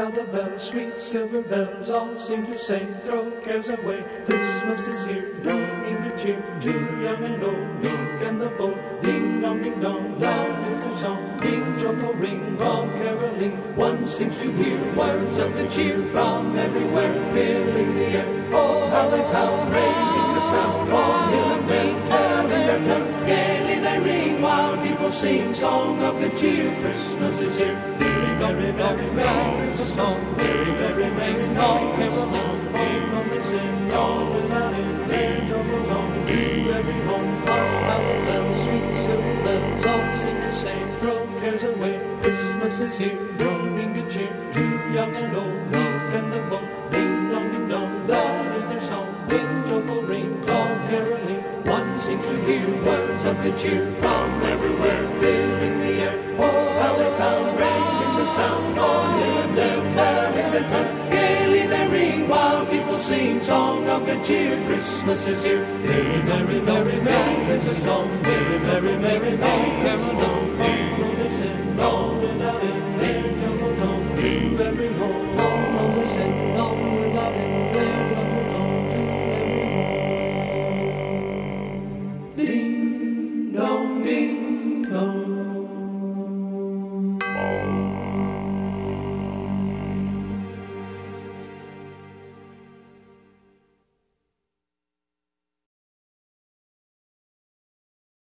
how the bells, sweet silver bells, all seem to say, throw cares away. Christmas is here, bringing good cheer to young and old, meek and the bold. Ding dong, loud is the song, ding joyful ring, all caroling. One seems to hear words of good cheer from everywhere, filling the air. Oh, how they pound, raising the sound, on hill and plain, telling their tongue. Gaily they ring while people sing song of good cheer. Christmas is here. Merry, merry, merry Christmas song. Merry, merry, merry, all caroling. All they sing, all without end. Their joyful song to every home. All how the bells, sweet silver bells, all sing the same. Throw cares away. Christmas is here, bringing good cheer to young and old, meek and the bold. Ding dong, loud is their song. Ding joyful ring, all caroling. One seems to hear words of good cheer from everywhere, filling the air. Oh, how they pound, raising the sound, on hill and dale, telling their tongue. Gaily they ring while people sing song of good cheer. Christmas is here. Merry, merry, merry, merry Christmas song. Merry, merry, merry, merry Christmas.